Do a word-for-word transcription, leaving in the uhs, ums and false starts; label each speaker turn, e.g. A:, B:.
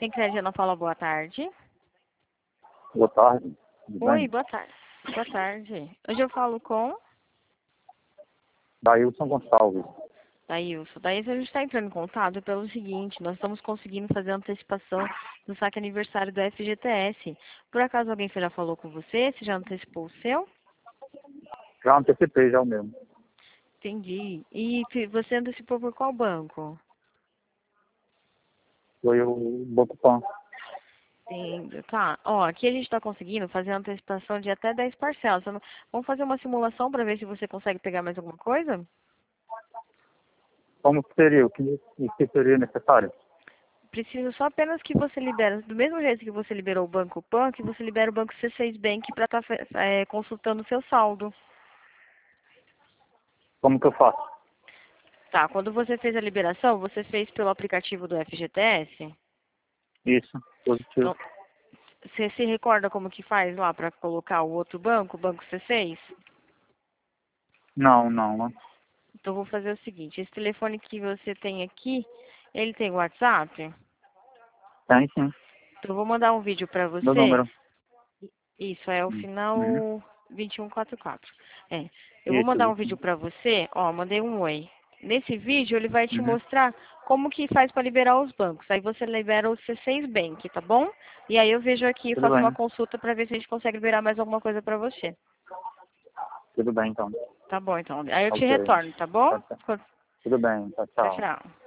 A: Tem crédito, Ana Paula, boa tarde.
B: Boa tarde. Tudo
A: Oi,
B: bem?
A: boa tarde. Boa tarde. Hoje eu falo com
B: Dailson Gonçalves.
A: Daílson. Daílson, a gente está entrando em contato pelo seguinte, nós estamos conseguindo fazer a antecipação do saque aniversário do F G T S. Por acaso alguém já falou com você? Você já antecipou o seu?
B: Já antecipei já o mesmo.
A: Entendi. E se- você antecipou por qual banco?
B: Foi o Banco Pan.
A: Entendo. Tá. Ó, aqui a gente está conseguindo fazer a antecipação de até dez parcelas. Vamos vamos fazer uma simulação para ver se você consegue pegar mais alguma coisa?
B: Como que seria? O que, o que seria necessário?
A: Preciso só apenas que você libere, do mesmo jeito que você liberou o Banco Pan, que você libere o Banco C seis Bank para estar consultando o seu saldo.
B: Como que eu faço?
A: Tá, quando você fez a liberação, você fez pelo aplicativo do F G T S?
B: Isso, positivo.
A: Então, você se recorda como que faz lá para colocar o outro banco, o Banco C seis?
B: Não, não, não.
A: Então, vou fazer o seguinte, esse telefone que você tem aqui, ele tem WhatsApp?
B: Tem sim.
A: Então, eu vou mandar um vídeo para
B: Meu
A: você.
B: número.
A: Isso, é o
B: Uhum.
A: final vinte e um quarenta e quatro. É. Eu vou
B: Isso,
A: mandar um
B: isso.
A: vídeo pra você, ó, mandei um oi. Nesse vídeo ele vai te
B: Uhum.
A: mostrar como que faz para liberar os bancos. Aí você libera o C seis Bank, tá bom? E aí eu vejo aqui,
B: Tudo
A: faço uma
B: bem.
A: consulta pra ver se a gente consegue liberar mais alguma coisa pra você.
B: Tudo bem, então.
A: Tá bom, então. Aí eu te
B: Ok.
A: retorno, tá bom?
B: Tá, tá. Tudo bem. Tchau,
A: Tchau,
B: tchau.
A: tchau.